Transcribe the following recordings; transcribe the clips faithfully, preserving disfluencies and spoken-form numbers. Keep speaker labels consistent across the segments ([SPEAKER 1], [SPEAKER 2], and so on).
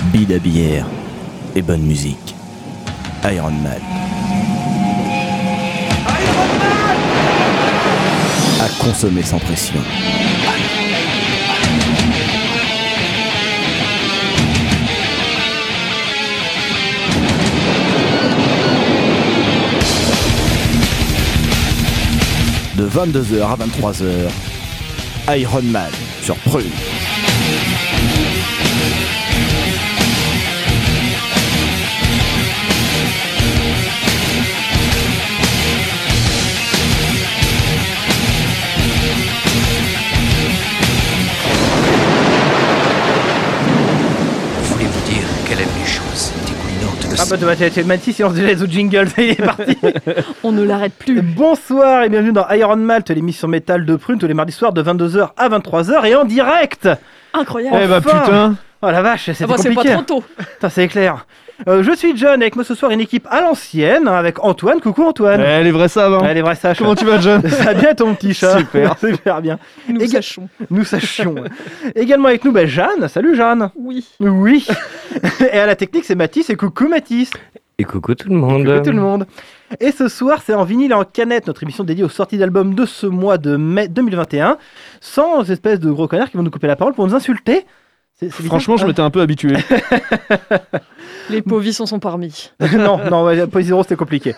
[SPEAKER 1] Bide à bière et bonne musique. Iron Man.
[SPEAKER 2] Iron Man
[SPEAKER 1] À consommer sans pression. De vingt-deux heures à vingt-trois heures, Iron Man sur Prune.
[SPEAKER 3] Voulez-vous dire qu'elle aime les choses dégoulinantes de
[SPEAKER 2] Ah bah t'es t'es Mathis, silence déjà les autres jingles, ça y est parti.
[SPEAKER 4] On ne l'arrête plus.
[SPEAKER 2] Bonsoir et bienvenue dans Iron Malt, l'émission métal de Prune, tous les mardis soirs de vingt-deux heures à vingt-trois heures et en direct.
[SPEAKER 4] Incroyable.
[SPEAKER 2] Eh bah
[SPEAKER 5] Enfin.
[SPEAKER 2] putain. Oh la vache, c'était
[SPEAKER 4] Ah bon, c'est
[SPEAKER 2] compliqué.
[SPEAKER 4] pas trop tôt.
[SPEAKER 2] Putain, c'est clair. Euh, je suis John, avec moi ce soir une équipe à l'ancienne, hein, avec Antoine. Coucou Antoine.
[SPEAKER 5] Eh, les vrais savent, hein.
[SPEAKER 2] Ouais, les vrais sages.
[SPEAKER 5] Comment tu vas, John?
[SPEAKER 2] Ça va bien ton petit chat.
[SPEAKER 5] Super.
[SPEAKER 2] Super bien.
[SPEAKER 4] Nous
[SPEAKER 2] Éga-
[SPEAKER 4] sachons.
[SPEAKER 2] Nous sachions. Également avec nous, bah, Jeanne. Salut Jeanne.
[SPEAKER 4] Oui.
[SPEAKER 2] Oui. Et à la technique, c'est Mathis et coucou Mathis.
[SPEAKER 6] Et coucou tout le monde.
[SPEAKER 2] Coucou tout le monde. Et ce soir, c'est en vinyle et en canette, notre émission dédiée aux sorties d'albums de ce mois de mai deux mille vingt et un, sans espèce de gros connards qui vont nous couper la parole pour nous insulter. C'est- c'est
[SPEAKER 5] Franchement, je
[SPEAKER 2] bizarre.
[SPEAKER 5] m'étais un peu habitué.
[SPEAKER 4] Les pauvres sont son parmi.
[SPEAKER 2] non, non, ouais, Poésie Zéro, c'était compliqué.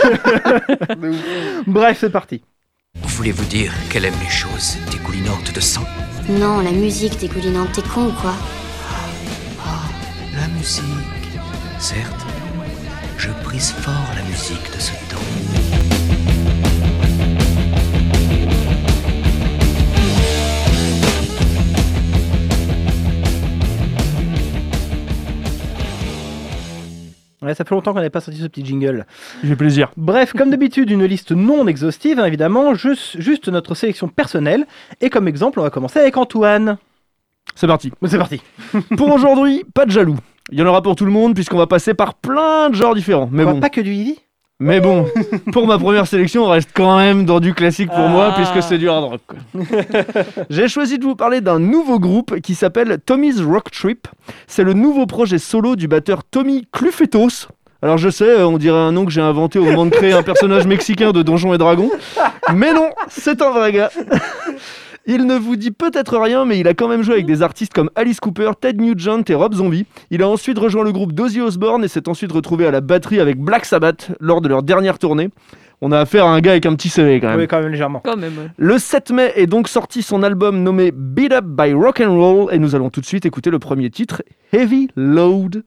[SPEAKER 2] Bref, c'est parti.
[SPEAKER 3] Voulez-vous dire qu'elle aime les choses dégoulinantes de sang?
[SPEAKER 7] Non, la musique dégoulinante, t'es con ou quoi?
[SPEAKER 3] La musique. Certes, je prise fort la musique de ce temps.
[SPEAKER 2] Ouais, ça fait longtemps qu'on n'avait pas sorti ce petit jingle.
[SPEAKER 5] J'ai plaisir.
[SPEAKER 2] Bref, comme d'habitude, une liste non exhaustive, hein, évidemment, juste, juste notre sélection personnelle. Et comme exemple, on va commencer avec Antoine.
[SPEAKER 5] C'est parti.
[SPEAKER 2] C'est parti.
[SPEAKER 5] Pour aujourd'hui, pas de jaloux. Il y en aura pour tout le monde, puisqu'on va passer par plein de genres différents. Mais
[SPEAKER 2] Quoi,
[SPEAKER 5] bon,
[SPEAKER 2] pas que du Eevee.
[SPEAKER 5] mais bon, pour ma première sélection, on reste quand même dans du classique pour moi,
[SPEAKER 2] Ah.
[SPEAKER 5] puisque c'est du hard rock, quoi. J'ai choisi de vous parler d'un nouveau groupe qui s'appelle Tommy's Rock Trip. C'est le nouveau projet solo du batteur Tommy Clufetos. Alors je sais, on dirait un nom que j'ai inventé au moment de créer un personnage mexicain de Donjons et Dragons. Mais non, c'est un vrai gars. Il ne vous dit peut-être rien, mais il a quand même joué avec des artistes comme Alice Cooper, Ted Nugent et Rob Zombie. Il a ensuite rejoint le groupe d'Ozzy Osbourne et s'est ensuite retrouvé à la batterie avec Black Sabbath lors de leur dernière tournée. On a affaire à un gars avec un petit C V quand même.
[SPEAKER 2] Oui, quand même légèrement.
[SPEAKER 4] Quand même. ouais.
[SPEAKER 5] Le sept mai est donc sorti son album nommé Beat Up by Rock and Roll et nous allons tout de suite écouter le premier titre, Heavy Load.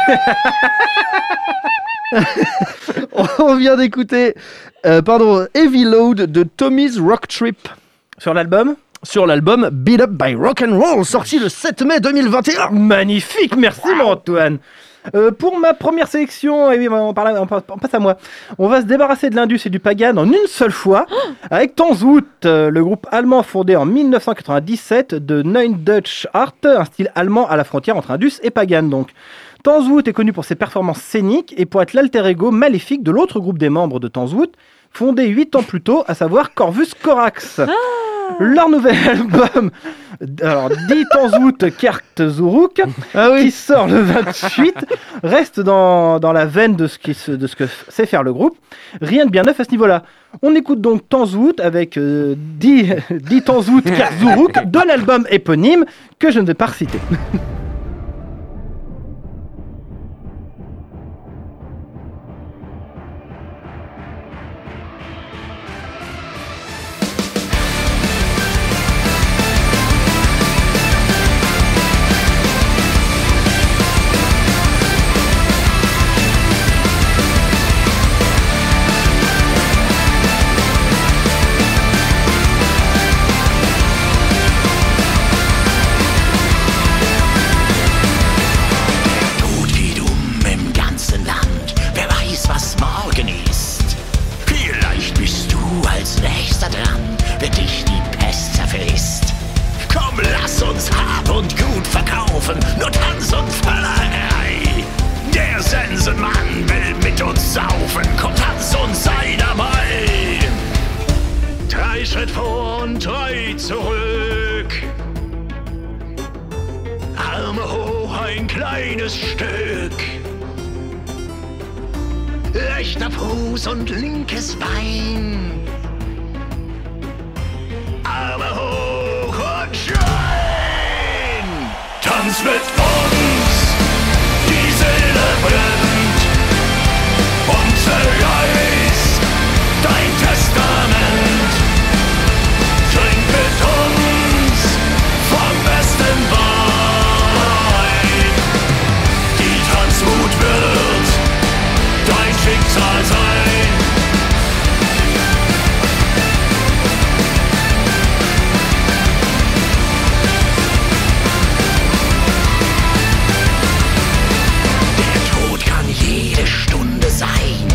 [SPEAKER 5] On vient d'écouter euh, pardon, Heavy Load de Tommy's Rock Trip
[SPEAKER 2] Sur l'album
[SPEAKER 5] sur l'album Beat Up by Rock and Roll, sorti le sept mai deux mille vingt et un.
[SPEAKER 2] Magnifique, merci mon Antoine. Euh, pour ma première sélection, et oui, on, parle, on, parle, on passe à moi. On va se débarrasser de l'Indus et du Pagan en une seule fois avec Tanzwut, euh, le groupe allemand fondé en dix-neuf cent quatre-vingt-dix-sept de Neue Deutsche Art, un style allemand à la frontière entre Indus et Pagan donc. Tanzwut est connu pour ses performances scéniques et pour être l'alter ego maléfique de l'autre groupe des membres de Tanzwut, fondé huit ans plus tôt, à savoir Corvus Corax. Ah Leur nouvel album, alors Die Tanzwut kehrt zurück, ah oui. qui sort le vingt-huit, reste dans, dans la veine de ce, qui se, de ce que sait faire le groupe. Rien de bien neuf à ce niveau-là. On écoute donc Tanzwut avec euh, Die, Die Tanzwut kehrt zurück de l'album éponyme que je ne vais pas reciter.
[SPEAKER 3] Rechter Fuß und linkes Bein. Arme hoch und schreien. Tanz mit uns, die Seele brennt. Und zerreiß dein Testament. Trink mit uns vom besten Wein. Die Tanzwut wird dein Schicksal sein. Der Tod kann jede Stunde sein.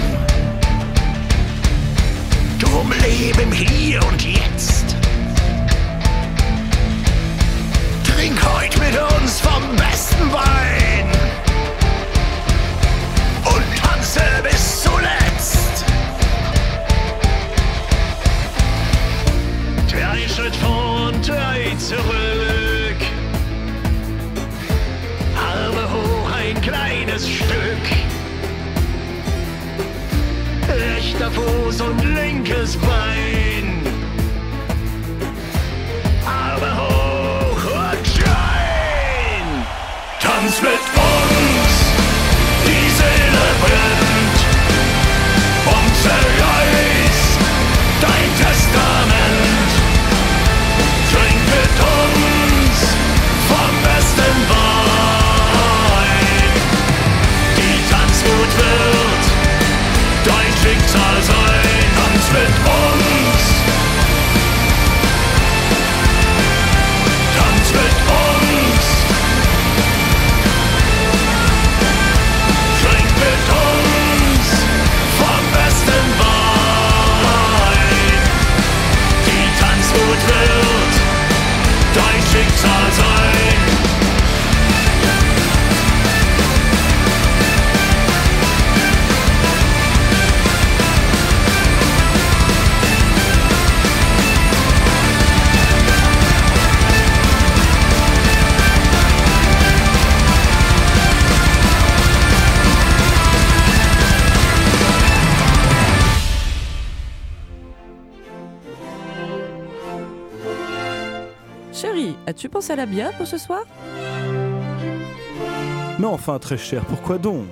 [SPEAKER 3] Drum lebe im Hier und Jetzt. Trink heut mit uns vom besten Wein. Und tanze bis zuletzt. Drei Schritt vor und drei zurück. Arme hoch, ein kleines Stück. Rechter Fuß und linkes Bein. Arme hoch und schreien. Tanz mit uns. Die Seele brennt und zerreiß dein Testament. Trink mit uns vom besten Wein. Die Tanzwut wird dein Schicksal sein. Tanz mit uns. Tanz mit uns. Trink mit uns vom besten Wein. Die Tanzwut wird dein Schicksal sein.
[SPEAKER 6] Chérie, as-tu pensé à la bière pour ce soir?
[SPEAKER 1] Mais enfin, très cher, pourquoi donc?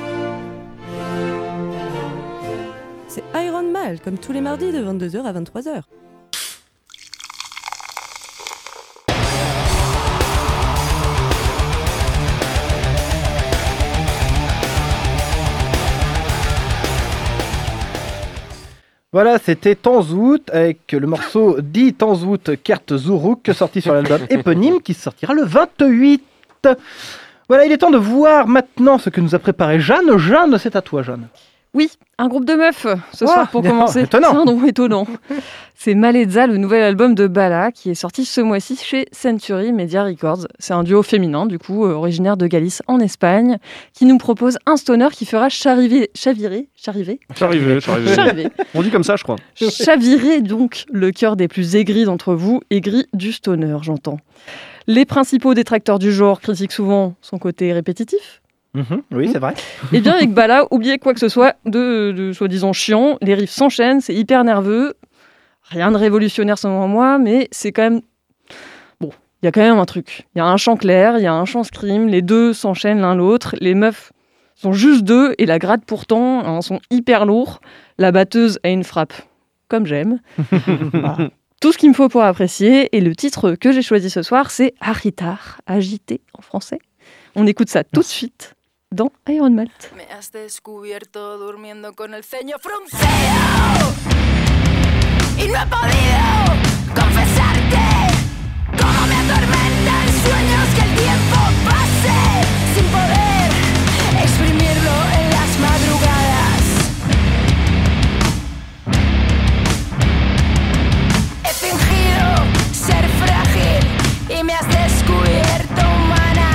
[SPEAKER 6] C'est Iron Mal, comme tous les mardis de vingt-deux heures à vingt-trois heures.
[SPEAKER 2] Voilà, c'était Tanzout avec le morceau dit Tanzout Kert Zuruk sorti sur l'album éponyme qui sortira le vingt-huit. Voilà, il est temps de voir maintenant ce que nous a préparé Jeanne. Jeanne, c'est à toi, Jeanne.
[SPEAKER 4] Oui, un groupe de meufs ce
[SPEAKER 2] Oh,
[SPEAKER 4] soir pour
[SPEAKER 2] bien,
[SPEAKER 4] commencer.
[SPEAKER 2] étonnant.
[SPEAKER 4] C'est un nom étonnant. C'est Malezza, le nouvel album de Bala, qui est sorti ce mois-ci chez Century Media Records. C'est un duo féminin, du coup, euh, originaire de Galice en Espagne, qui nous propose un stoner qui fera chariver, chavirer, chariver,
[SPEAKER 5] Je suis arrivé, je suis arrivé.
[SPEAKER 4] chariver,
[SPEAKER 5] On dit comme ça, je crois.
[SPEAKER 4] chavirer donc le cœur des plus aigris d'entre vous, aigris du stoner, j'entends. Les principaux détracteurs du genre critiquent souvent son côté répétitif.
[SPEAKER 2] Mhm, oui, c'est vrai.
[SPEAKER 4] Et bien avec Bala, oubliez quoi que ce soit de, de soi-disant chiant, les riffs s'enchaînent, c'est hyper nerveux, rien de révolutionnaire selon moi, mais c'est quand même... Bon, il y a quand même un truc. Il y a un chant clair, il y a un chant scream, les deux s'enchaînent l'un l'autre, les meufs sont juste deux, et la gratte pourtant hein, sont hyper lourds, la batteuse a une frappe, comme j'aime. Voilà. Tout ce qu'il me faut pour apprécier, et le titre que j'ai choisi ce soir, c'est Agitar, agité en français. On écoute ça tout de suite dans Iron Malt.
[SPEAKER 8] Me has descubierto durmiendo con el ceño fruncido y no he podido confesarte cómo me atormentan sueños que el tiempo pase sin poder exprimirlo en las madrugadas. He fingido ser frágil y me has descubierto humana.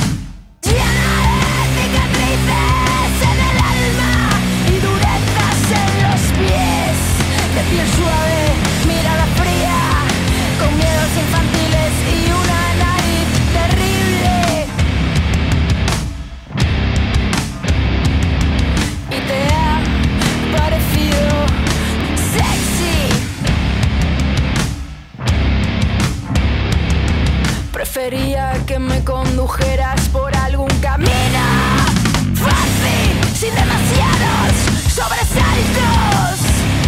[SPEAKER 8] De piel suave, mirada fría, con miedos infantiles y una nariz terrible. Y te ha parecido sexy. Prefería que me condujeras por algún camino fácil, sin demasiados sobresaltos.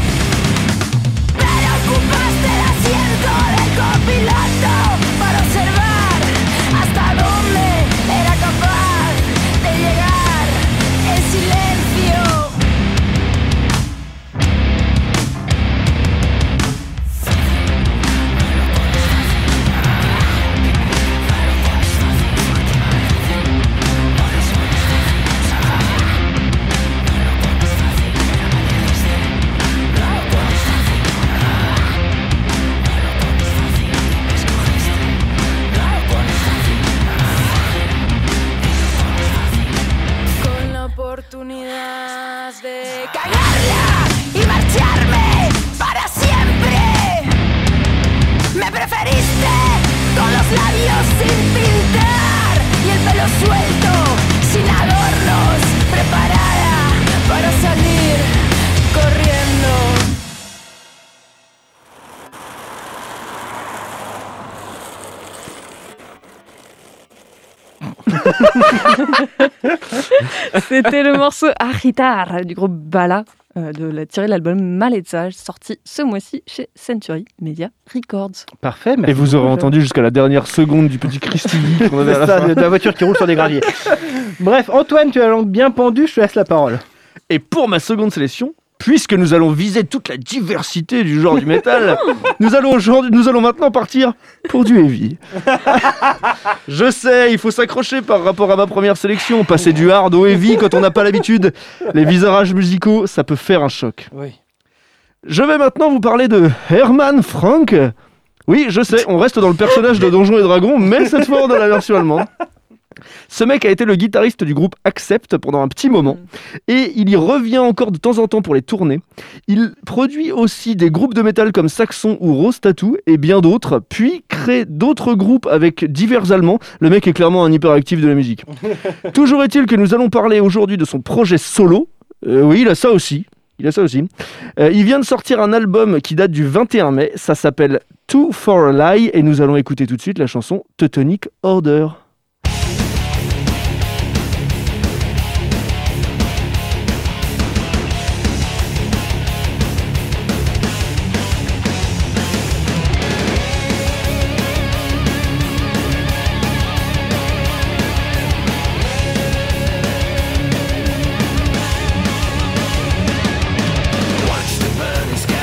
[SPEAKER 8] Ocupaste el asiento del copiloto para observar hasta dónde era capaz de llegar el silencio. Oportunidad de cagarla y marcharme para siempre. Me preferiste con los labios sin pintar y el pelo suelto, sin adornos, preparada para salir corriendo.
[SPEAKER 4] C'était le morceau Agitar du groupe Bala, euh, de la, tiré de l'album Malezza, sorti ce mois-ci chez Century Media Records.
[SPEAKER 2] Parfait, merci.
[SPEAKER 5] Et vous aurez
[SPEAKER 2] beaucoup,
[SPEAKER 5] entendu jusqu'à la dernière seconde du petit Christy qu'on avait à
[SPEAKER 2] C'est
[SPEAKER 5] la
[SPEAKER 2] ça,
[SPEAKER 5] fin.
[SPEAKER 2] de, de la voiture qui roule sur des graviers. Bref, Antoine, tu as la langue bien pendue, je te laisse la parole.
[SPEAKER 5] Et pour ma seconde sélection, puisque nous allons viser toute la diversité du genre du métal, nous allons aujourd'hui, nous allons maintenant partir pour du heavy. Je sais, il faut s'accrocher par rapport à ma première sélection, passer du hard au heavy quand on n'a pas l'habitude. Les visages musicaux, ça peut faire un choc.
[SPEAKER 2] Oui.
[SPEAKER 5] Je vais maintenant vous parler de Hermann Frank. Oui, je sais, on reste dans le personnage de Donjons et Dragons, mais cette fois dans la version allemande. Ce mec a été le guitariste du groupe Accept pendant un petit moment et il y revient encore de temps en temps pour les tournées. Il produit aussi des groupes de métal comme Saxon ou Rose Tattoo et bien d'autres, puis crée d'autres groupes avec divers Allemands. Le mec est clairement un hyperactif de la musique. Toujours est-il que nous allons parler aujourd'hui de son projet solo. Euh, oui, il a ça aussi. Il a ça aussi. Euh, il vient de sortir un album qui date du vingt et un mai. Ça s'appelle Two for a Lie et nous allons écouter tout de suite la chanson Teutonic Order.
[SPEAKER 8] Watch the burning sky.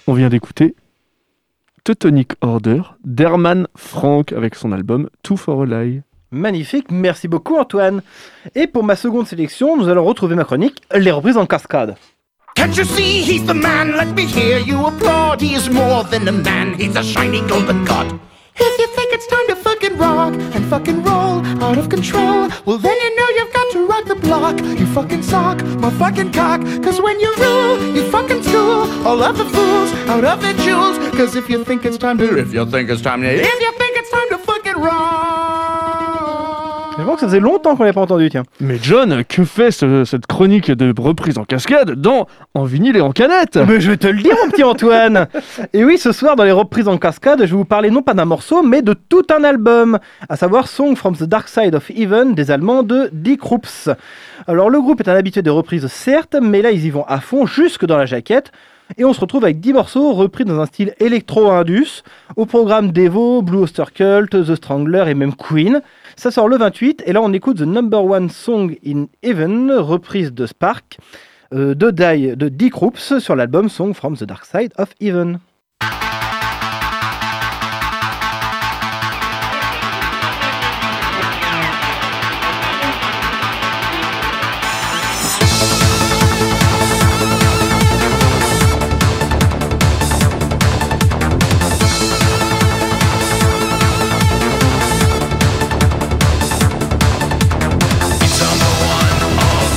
[SPEAKER 5] On vient d'écouter Teutonic Order d'Herman Frank avec son album Two for a Lie.
[SPEAKER 2] Magnifique, merci beaucoup Antoine. Et pour ma seconde sélection, nous allons retrouver ma chronique, les reprises en cascade.
[SPEAKER 9] Can't you see he's the man? Let me hear you applaud. He is more than a man, he's a shiny golden god. If you think it's time to fucking rock and fucking roll out of control, well then you know you've got to rock the block. You fucking sock, my fucking cock. Cause when you rule, you fucking school all of the fools out of their jewels. Cause if you think it's time to, if you think it's time to, if you think it's time to fucking rock.
[SPEAKER 2] Je pense que ça faisait longtemps qu'on l'avait pas entendu, tiens.
[SPEAKER 5] Mais John, que fait ce- cette chronique de reprise en cascade dans En vinyle et en canette?
[SPEAKER 2] Mais je vais te le dire, mon petit Antoine. Et oui, ce soir, dans les reprises en cascade, je vais vous parler non pas d'un morceau, mais de tout un album, à savoir Song from the Dark Side of Heaven des Allemands de Die Krupps. Alors, le groupe est un habitué des reprises, certes, mais là, ils y vont à fond, jusque dans la jaquette. Et on se retrouve avec dix morceaux repris dans un style électro-indus, au programme Devo, Blue Oyster Cult, The Strangler et même Queen. Ça sort le vingt-huit, et là on écoute The Number One Song in Heaven, reprise de Spark, euh, de, Die, de Die Krupps sur l'album Song from the Dark Side of Heaven.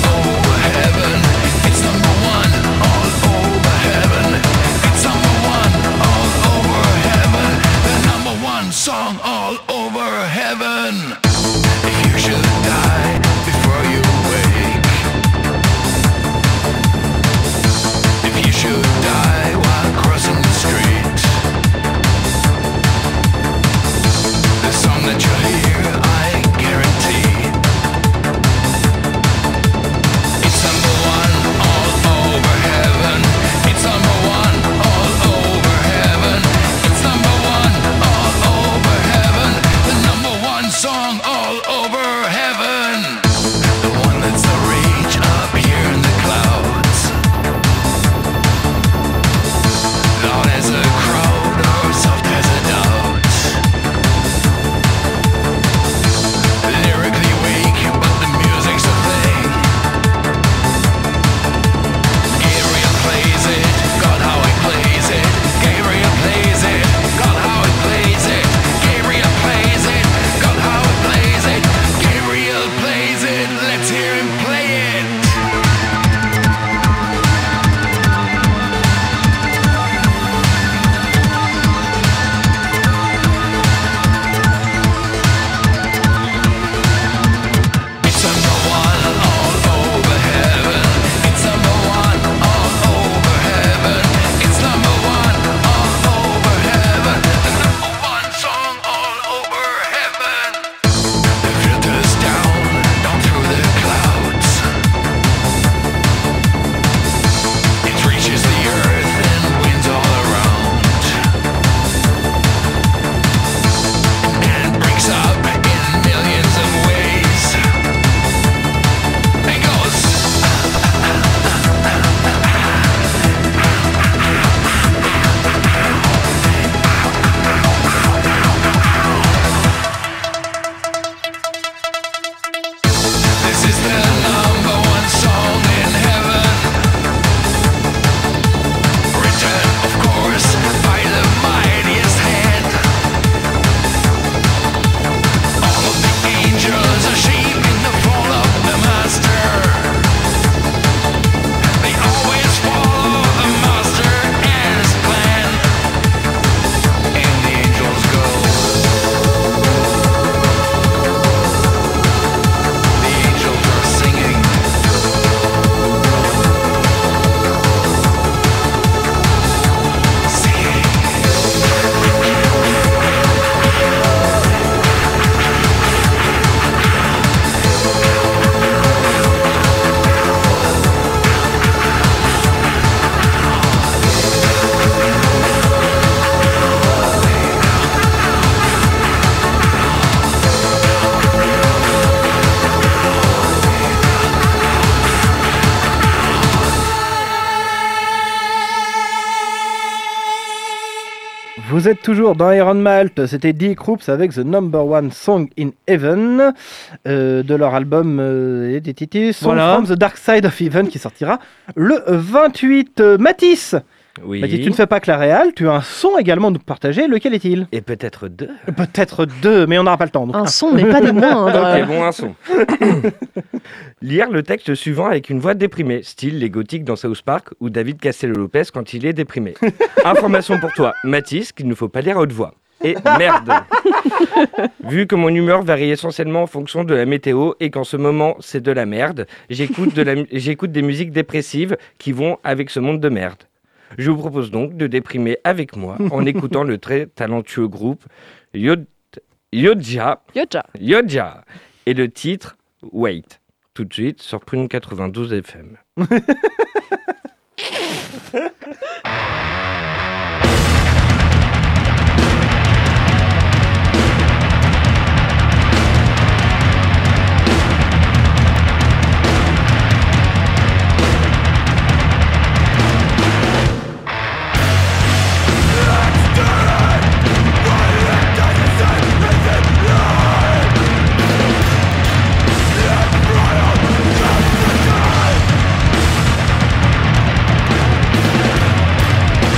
[SPEAKER 10] It's number one all over heaven. It's number one
[SPEAKER 2] Vous êtes toujours dans Iron Malt, c'était Dick Roops avec The Number One Song in Heaven euh, de leur album euh, Song
[SPEAKER 5] Voilà.
[SPEAKER 2] from the Dark Side of Heaven qui sortira le vingt-huit. Euh, Mathis,
[SPEAKER 10] Oui.
[SPEAKER 2] Mathis, tu ne fais pas que la réal, tu as un son également à nous partager, lequel est-il?
[SPEAKER 10] Et peut-être deux.
[SPEAKER 2] Peut-être deux, mais on n'aura pas le temps. donc
[SPEAKER 4] Un son, mais pas des moindres.
[SPEAKER 10] Ok, bon, un son. Lire le texte suivant avec une voix déprimée, style les gothiques dans South Park ou David Castello-Lopez quand il est déprimé. Information pour toi, Mathis, qu'il ne faut pas lire à haute voix. Et merde. Vu que mon humeur varie essentiellement en fonction de la météo et qu'en ce moment c'est de la merde, j'écoute, de la, j'écoute des musiques dépressives qui vont avec ce monde de merde. Je vous propose donc de déprimer avec moi en écoutant le très talentueux groupe Yod... Yodja.
[SPEAKER 4] Yodja.
[SPEAKER 10] Yodja. Et le titre Wait. Tout de suite sur Prune quatre-vingt-douze F M.
[SPEAKER 8] Let's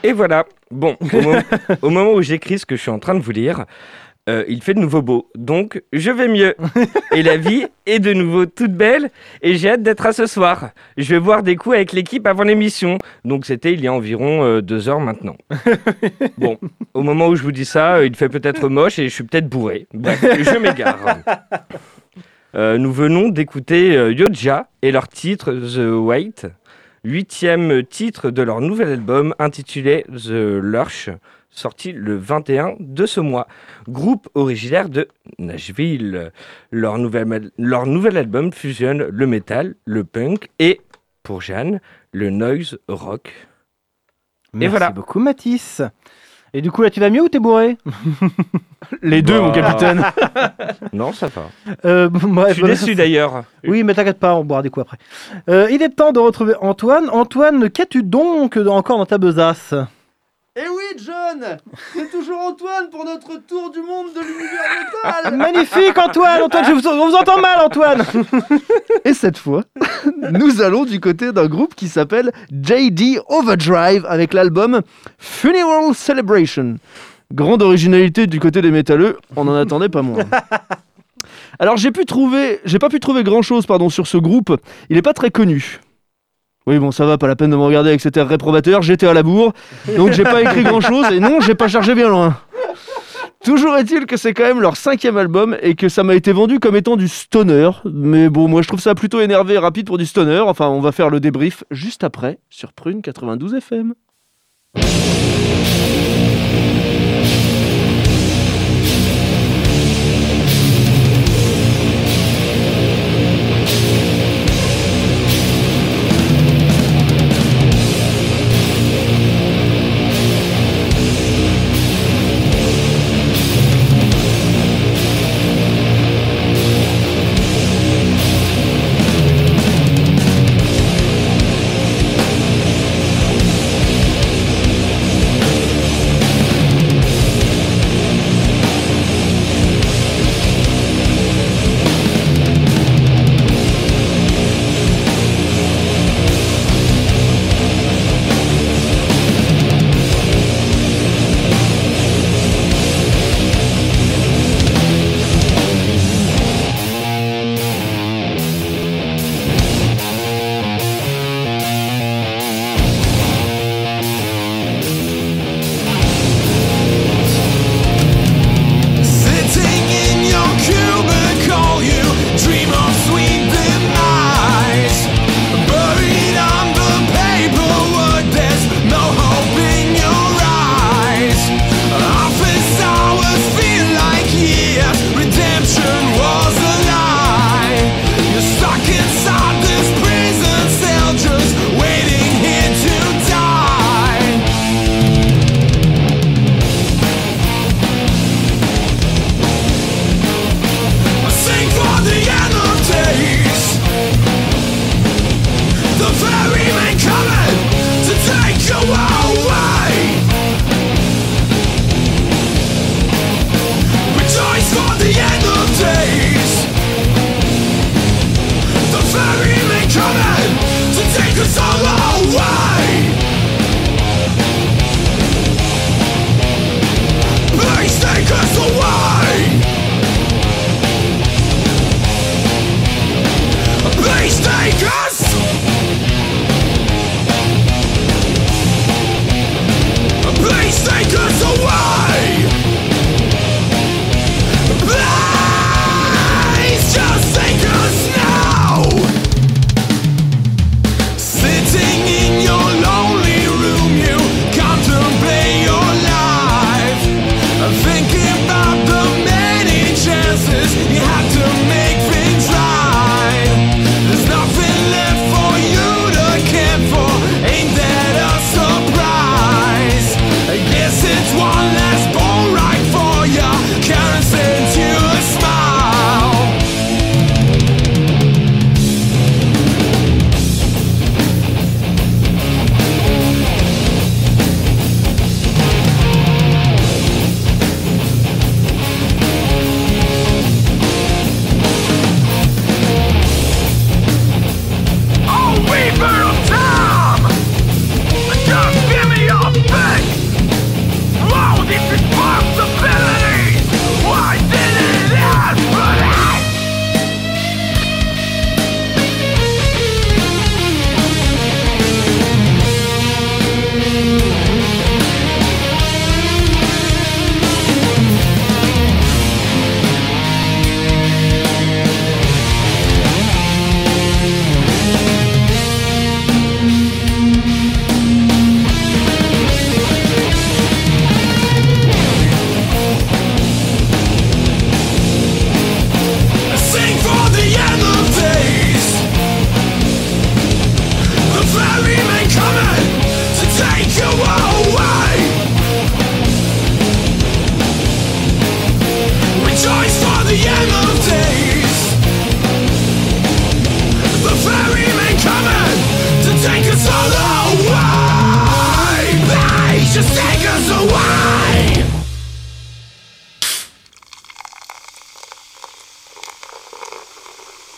[SPEAKER 10] Et voilà. Bon, au, moment, au moment où j'écris ce que je suis en train de vous lire, euh, il fait de nouveau beau. Donc, je vais mieux. Et la vie est de nouveau toute belle. Et j'ai hâte d'être à ce soir. Je vais boire des coups avec l'équipe avant l'émission. Donc, c'était il y a environ euh, deux heures maintenant. Bon, au moment où je vous dis ça, euh, il fait peut-être moche et je suis peut-être bourré. Bref, je m'égare. Euh, nous venons d'écouter euh, Yoja et leur titre The Wait, huitième titre de leur nouvel album intitulé The Lurch, sorti le vingt et un de ce mois. Groupe originaire de Nashville. Leur nouvel, leur nouvel album fusionne le metal, le punk et, pour Jeanne, le noise rock.
[SPEAKER 2] Merci
[SPEAKER 10] et voilà.
[SPEAKER 2] beaucoup Mathis. Et du coup là tu vas mieux ou t'es bourré?
[SPEAKER 5] Les deux,
[SPEAKER 10] Bah,
[SPEAKER 5] mon capitaine.
[SPEAKER 10] Non, ça va.
[SPEAKER 2] euh, bref,
[SPEAKER 10] Je suis
[SPEAKER 2] voilà.
[SPEAKER 10] déçu d'ailleurs.
[SPEAKER 2] Oui, mais t'inquiète pas, on boira des coups après. Euh, il est temps de retrouver Antoine. Antoine, qu'as-tu donc encore dans ta besace?
[SPEAKER 5] Eh oui, John, c'est toujours Antoine pour notre tour du monde de l'univers métal.
[SPEAKER 2] Magnifique Antoine, Antoine, je vous, on vous entend mal Antoine.
[SPEAKER 5] Et cette fois, nous allons du côté d'un groupe qui s'appelle J D Overdrive avec l'album Funeral Celebration. Grande originalité du côté des métalleux, on n'en attendait pas moins. Alors j'ai pu trouver, j'ai pas pu trouver grand chose pardon sur ce groupe. Il est pas très connu. Oui bon ça va, pas la peine de me regarder avec cet air réprobateur. J'étais à la bourre, donc j'ai pas écrit grand chose et non j'ai pas chargé bien loin. Toujours est-il que c'est quand même leur cinquième album et que ça m'a été vendu comme étant du stoner. Mais bon moi je trouve ça plutôt énervé et rapide pour du stoner. Enfin on va faire le débrief juste après sur Prune quatre-vingt-douze F M.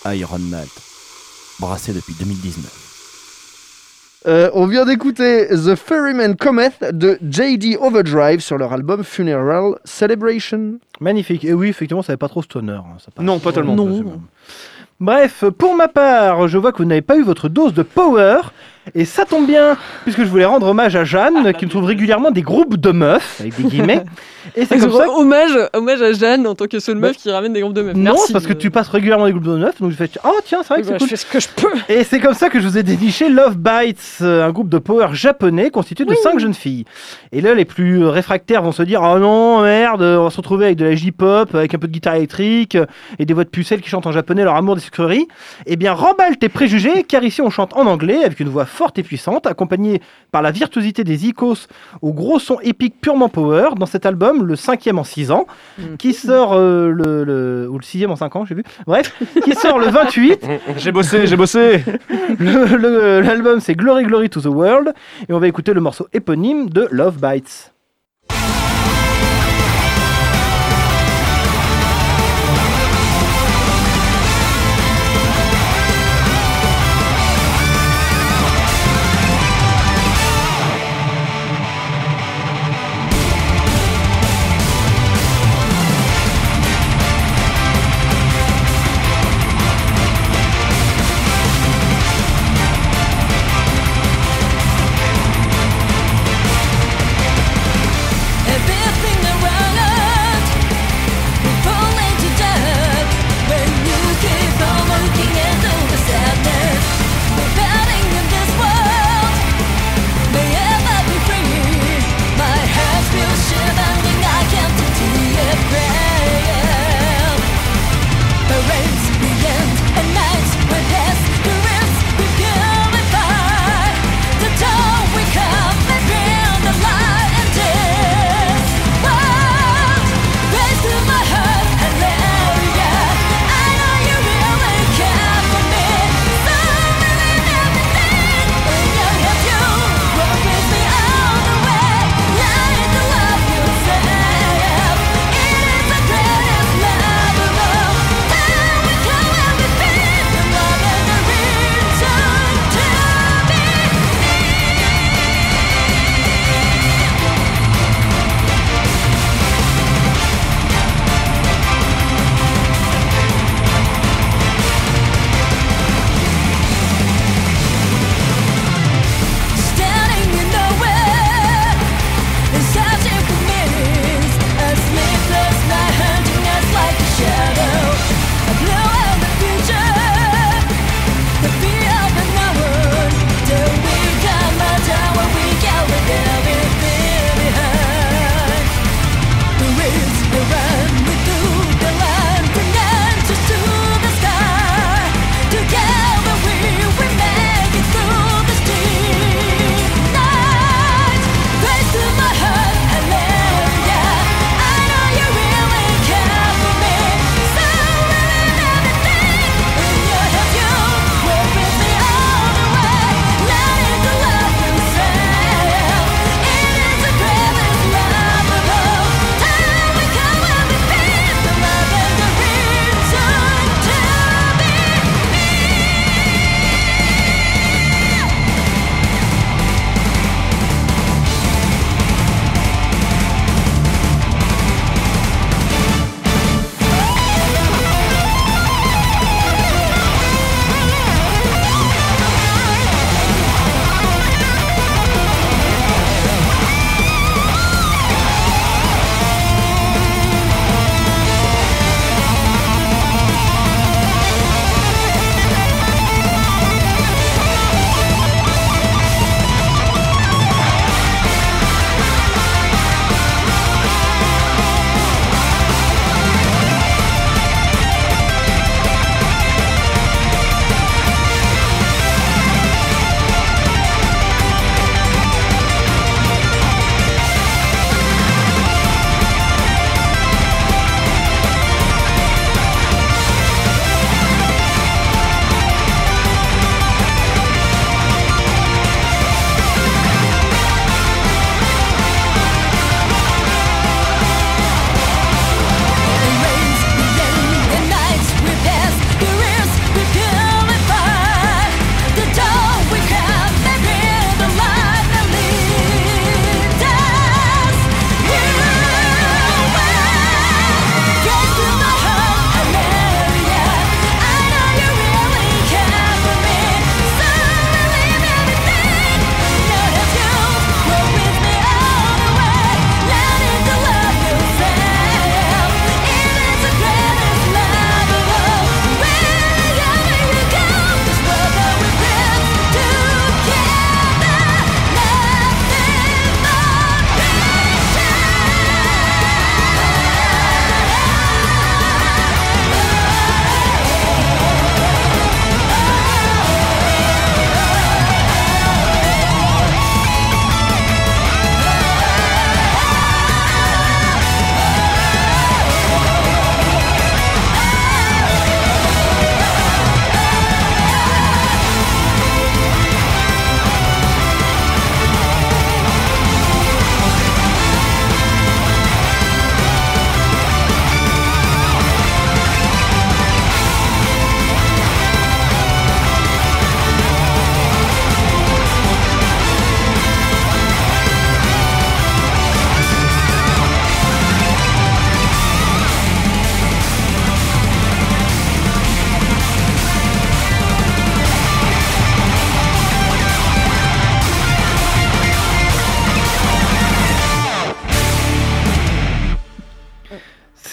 [SPEAKER 1] Iron Malt, brassé depuis deux mille dix-neuf.
[SPEAKER 5] Euh, on vient d'écouter The Ferryman Cometh de J D Overdrive sur leur album Funeral Celebration.
[SPEAKER 2] Magnifique. Et oui, effectivement, ça n'avait pas trop stoner. Hein, ça passe.
[SPEAKER 5] Non, pas tellement.
[SPEAKER 4] Non.
[SPEAKER 2] Bref, pour ma part, je vois que vous n'avez pas eu votre dose de power. Et ça tombe bien, puisque je voulais rendre hommage à Jeanne, qui me trouve régulièrement des groupes de meufs, avec des guillemets. Et c'est comme ça...
[SPEAKER 4] hommage, hommage à Jeanne en tant que seule meuf qui ramène des groupes de meufs.
[SPEAKER 2] Non,
[SPEAKER 4] Merci.
[SPEAKER 2] parce que tu passes régulièrement des groupes de meufs, donc je fais « Oh tiens, c'est vrai que
[SPEAKER 4] Oui,
[SPEAKER 2] c'est
[SPEAKER 4] bah,
[SPEAKER 2] cool ».
[SPEAKER 4] Je fais ce que je peux.
[SPEAKER 2] Et c'est comme ça que je vous ai déniché Love Bites, un groupe de power japonais constitué de
[SPEAKER 4] Oui.
[SPEAKER 2] cinq jeunes filles. Et là, les plus réfractaires vont se dire « Oh non, merde, on va se retrouver avec de la J-pop, avec un peu de guitare électrique, et des voix de pucelles qui chantent en japonais leur amour des sucreries. » Eh bien, remballe tes préjugés, car ici on chante en anglais, avec une voix forte et puissante, accompagnée par la virtuosité des Icos au gros son épique purement power, dans cet album, le cinquième en six ans,
[SPEAKER 4] Mm.
[SPEAKER 2] qui sort euh, le, le... ou le sixième en cinq ans, j'ai vu. Bref, qui sort le vingt-huit.
[SPEAKER 5] J'ai bossé, j'ai bossé.
[SPEAKER 2] Le- le- L'album c'est Glory Glory to the World et on va écouter le morceau éponyme de Love Bites.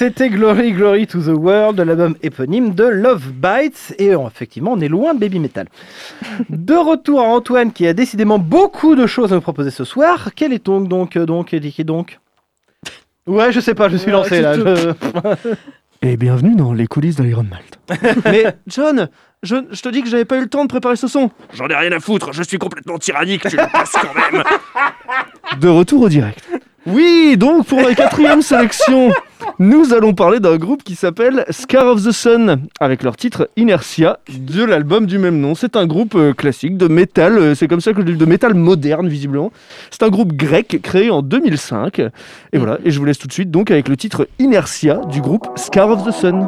[SPEAKER 2] C'était Glory Glory to the World de l'album éponyme de Love Bites. Et euh, effectivement, on est loin de Baby Metal. De retour à Antoine qui a décidément beaucoup de choses à nous proposer ce soir. Quel est donc, donc, donc, donc, donc Ouais, je sais pas, je suis
[SPEAKER 5] Ouais,
[SPEAKER 2] lancé là. Je...
[SPEAKER 5] Et bienvenue dans les coulisses d'Iron Malt. Mais John, je, je te dis que j'avais pas eu le temps de préparer ce son.
[SPEAKER 11] J'en ai rien à foutre, je suis complètement tyrannique, tu le passes quand même.
[SPEAKER 5] De retour au direct. Oui, donc pour la quatrième sélection, nous allons parler d'un groupe qui s'appelle Scar of the Sun, avec leur titre Inertia de l'album du même nom. C'est un groupe euh, classique de métal, euh, c'est comme ça que je dis, de métal moderne visiblement. C'est un groupe grec créé en deux mille cinq. Et voilà, et je vous laisse tout de suite donc avec le titre Inertia du groupe Scar of the Sun.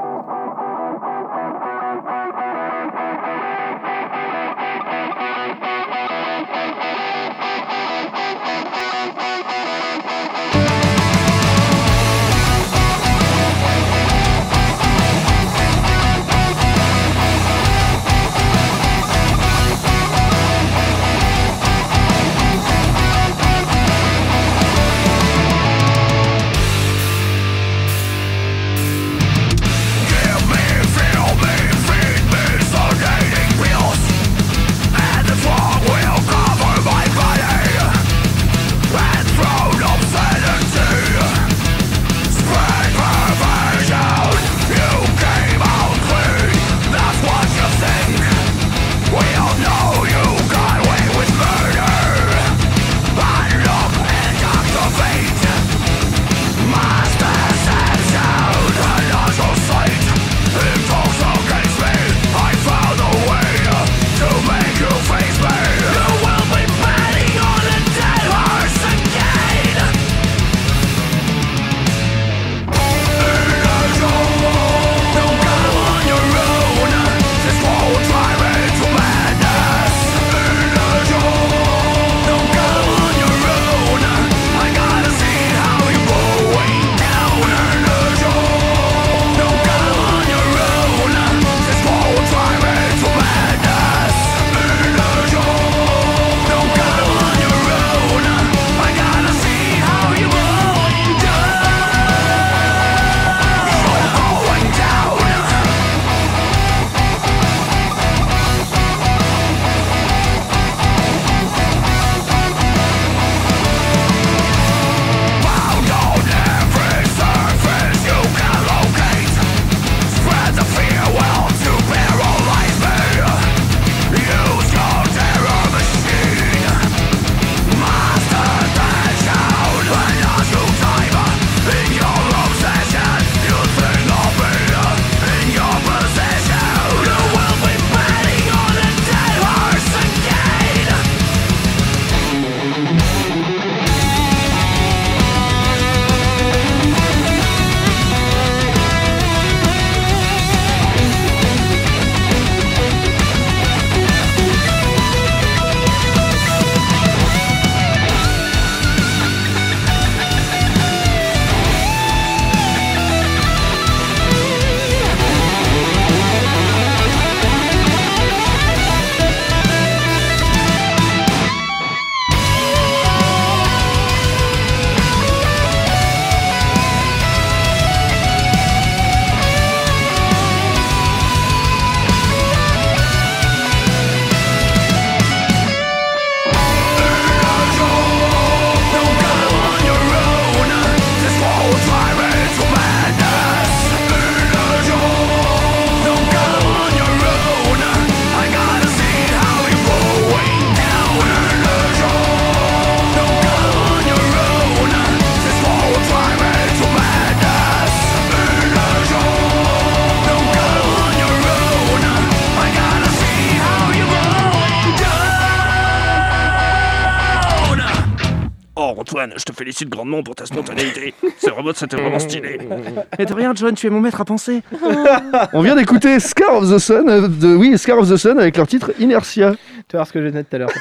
[SPEAKER 11] Antoine, je te félicite grandement pour ta spontanéité. C'est vraiment, c'était vraiment stylé.
[SPEAKER 5] Et de rien, John, tu es mon maître à penser. On vient d'écouter Scar of the Sun, euh, de, oui, Scar of the Sun avec leur titre Inertia.
[SPEAKER 2] Tu vas voir ce que j'ai dit tout à l'heure.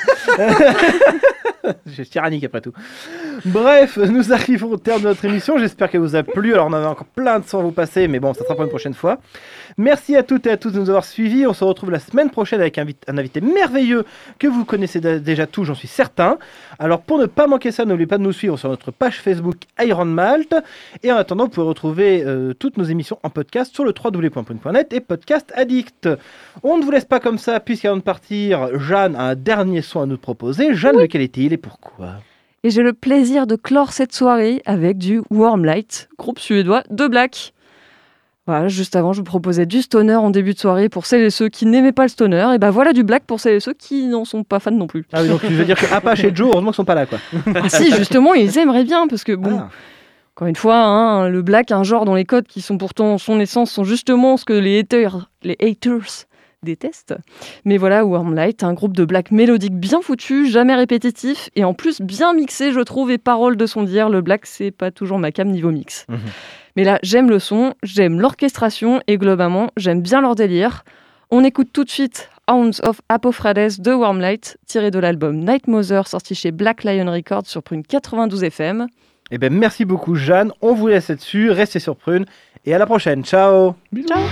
[SPEAKER 2] J'ai tyrannique après tout. Bref, nous arrivons au terme de notre émission. J'espère qu'elle vous a plu. Alors, on avait encore plein de sons à vous passer, mais bon, ça sera pour une prochaine fois. Merci à toutes et à tous de nous avoir suivis. On se retrouve la semaine prochaine avec un, vit- un invité merveilleux que vous connaissez d- déjà tous, j'en suis certain. Alors pour ne pas manquer ça, n'oubliez pas de nous suivre sur notre page Facebook Iron Malt. Et en attendant, vous pouvez retrouver euh, toutes nos émissions en podcast sur le w w w point prune point net et Podcast Addict. On ne vous laisse pas comme ça, puisqu'avant de partir, Jeanne a un dernier son à nous proposer. Jeanne, oui. Lequel est-il et pourquoi ?
[SPEAKER 4] Et j'ai le plaisir de clore cette soirée avec du Warm Light, groupe suédois de Black. Voilà, juste avant, je vous proposais du stoner en début de soirée pour celles et ceux qui n'aimaient pas le stoner. Et ben voilà du Black pour celles et ceux qui n'en sont pas fans non plus.
[SPEAKER 2] Ah oui, donc tu veux dire que Apache et Joe, heureusement qu'ils sont pas là, quoi.
[SPEAKER 4] Ah si, justement, ils aimeraient bien, parce que bon... Ah. Encore une fois, hein, le black, un genre dont les codes qui sont pourtant son essence sont justement ce que les haters, les haters détestent. Mais voilà, Warm Light, un groupe de black mélodique bien foutu, jamais répétitif et en plus bien mixé, je trouve, et parole de son dire, le black, c'est pas toujours ma cam niveau mix. Mmh. Mais là, j'aime le son, j'aime l'orchestration et globalement, j'aime bien leur délire. On écoute tout de suite Hounds of Apophrades de Warm Light, tiré de l'album Night Mother, sorti chez Black Lion Records sur Prune quatre-vingt-douze F M.
[SPEAKER 2] Eh ben merci beaucoup Jeanne, on vous laisse là-dessus, restez sur Prune et à la prochaine, ciao.
[SPEAKER 4] Bisous. Ciao.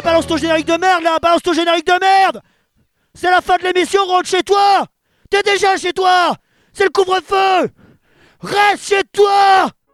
[SPEAKER 12] balance ton générique de merde là, balance ton générique de merde. C'est la fin de l'émission, rentre chez toi. T'es déjà chez toi. C'est le couvre-feu. Reste chez toi.